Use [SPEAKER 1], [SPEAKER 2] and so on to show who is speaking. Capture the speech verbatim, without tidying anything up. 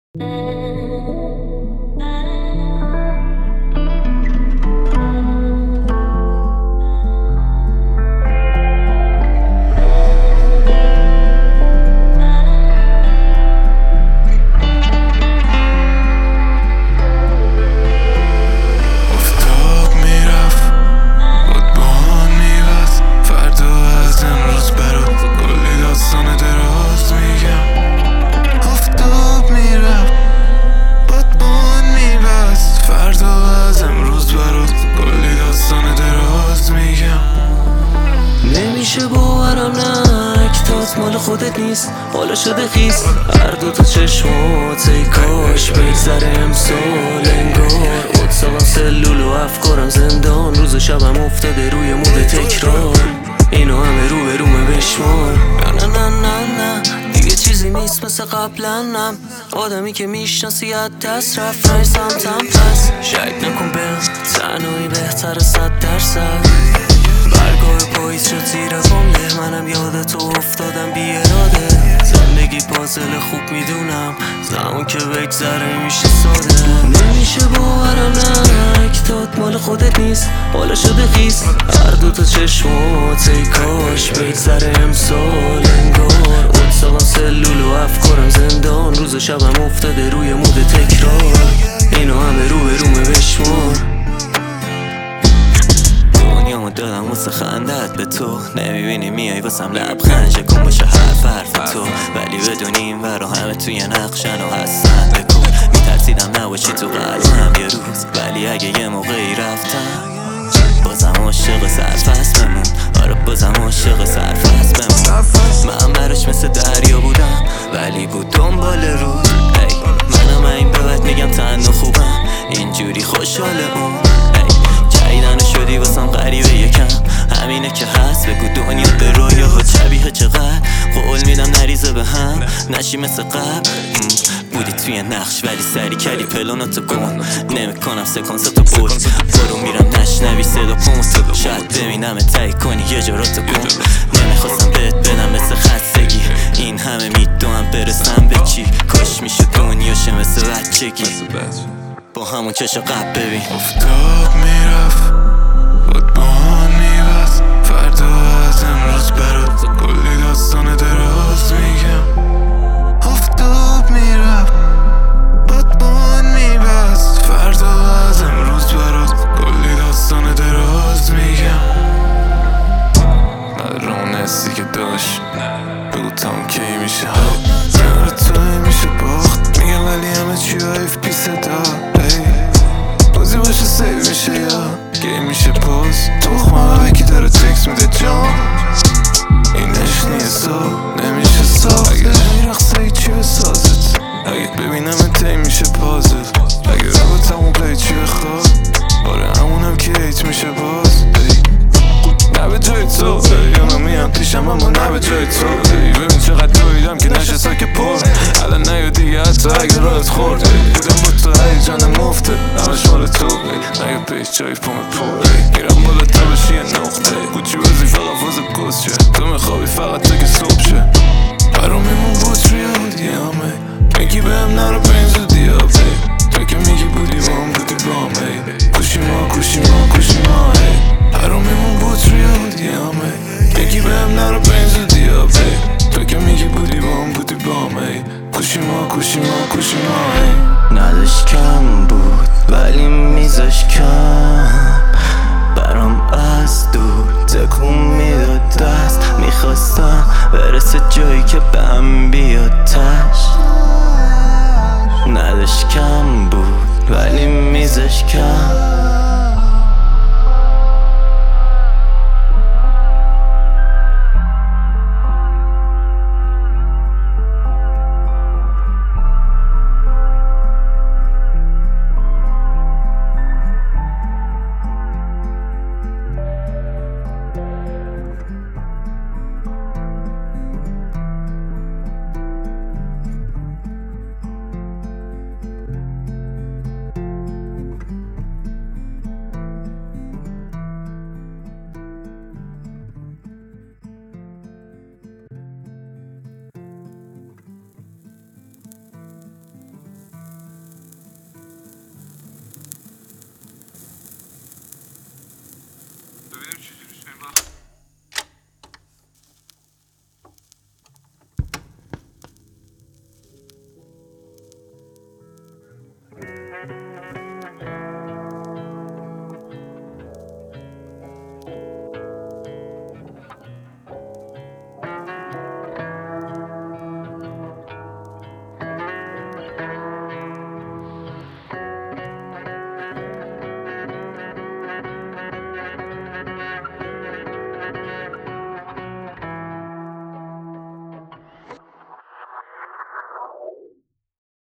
[SPEAKER 1] نمیشه باورم نه اکتات مال خودت نیست، حالا شده خیس هر دو تا چشمات. ای کاش بگذره امسال انگار اتساقم سلول و افکارم زندان. روز و شبم افتاده روی مود تکرار، اینو همه رو به رومه بشمار. نه نه نه نه نه دیگه چیزی نیست مثل قبلنم. آدمی که میشناسی از دست رفت رای سمتم پس شک نکن به تنهایی بهتر صد درصد. برگاه پاییز شد زیر بامله، منم یاد تو افتادم بی اراده. زندگی پازل خوب میدونم زمان که بگذره میشه ساده. نمیشه باورم نه اکتات مال خودت نیست، حالا شده خیس هر دو تا چشمات. ای کاش بگذره امسال انگار اتساقم سلول و افکارم زندان. روز و شبم افتاده روی مود تکرار، اینو همه رو به رومه بشمار. دنیامو دادم واسه خندت به تو، نمیبینی میای واسم لبخند شکن باشه حرف حرف تو. ولی بدونی این ورا همه توی نقشن و هستن بکن. میترسیدم نباشی تو قلبم یه روز، ولی اگه یه موقعی رفتم بازم عاشق سرفست بمون. آره بازم عاشق سرفست بمون. من براش مثل دریا بودم ولی بود دنبال رو. ای منم این به بعد میگم تنها خوبم اینجوری خوشحال اون. جایدن شدی واسم غریبه یکم همینه که هست. بگو دنیا به رویاها شبیه چقدر قول میدم نریزه به هم نشی مثل قبل. بودی توی نقش ولی سری کلی پلاناتو گم نمیکنم سکانساتو بود. برو میرم نشنوی صدا پومو شاید ببینم تایی کنی یه جاراتو گم. نمیخواستم بهت بدم مثل خستگی این همه میدونم برسم به چی. کاش میشه دنیاشه مثل بچگی با همون چش قبل ببین.
[SPEAKER 2] افتاب میرفت بادبان میبست فردا از امروز برات کلی داستان دراز میگم. افتاب میرفت بادبان میبست فردا از امروز برات کلی داستان دراز میگم. ندارم که داشت بگو تام کی میشه کنار توی میشه باخت میگم ولی همه چی حیف بی صدا. بازی باشه سیو میشه یا گیم میشه پاس. تخمه بکی داره تکس میده جان اینش نیستا نمیشه ساخت. اگه نمیرخصه ای چی بسازت اگه ببینم تی میشه پازت. اگه رابط همون پلی چی بخواد آره همونم که ایت میشه باز. نه به جای تو یانو میان پیشم اما نه به جای تو. ببین چقدر دویدم که نشه ساک پر الان نیا دیگه حتی اگه راحت خورد. بودم با تو هیجان مفته همش مال تو نیا پیش جای پوم پر. میرم بالا تا بشی یه نقطه بودی بازی فقط فاز گست شه. تو میخوابی فقط تا که صبح شه. برام میمون بوت ریالی همه میگی بهم نرو به این زودی ها بی. تو که میگی بودی با هم بودی با هم کوشی ما کوشی ما کوشی ما. برام میمون بوت ریالی همه میگی بهم نرو به این زودی ها بی. تو که میگی بودی با هم بودی با هم کوشی ما کوشی ما کوشی ما.
[SPEAKER 1] نداشت کم بود ولی میزاش کم برام از دور تکون میداد دست. میخواستم برسه جایی که بهم بیاد تش. نداشت کم بود ولی میزاش کم.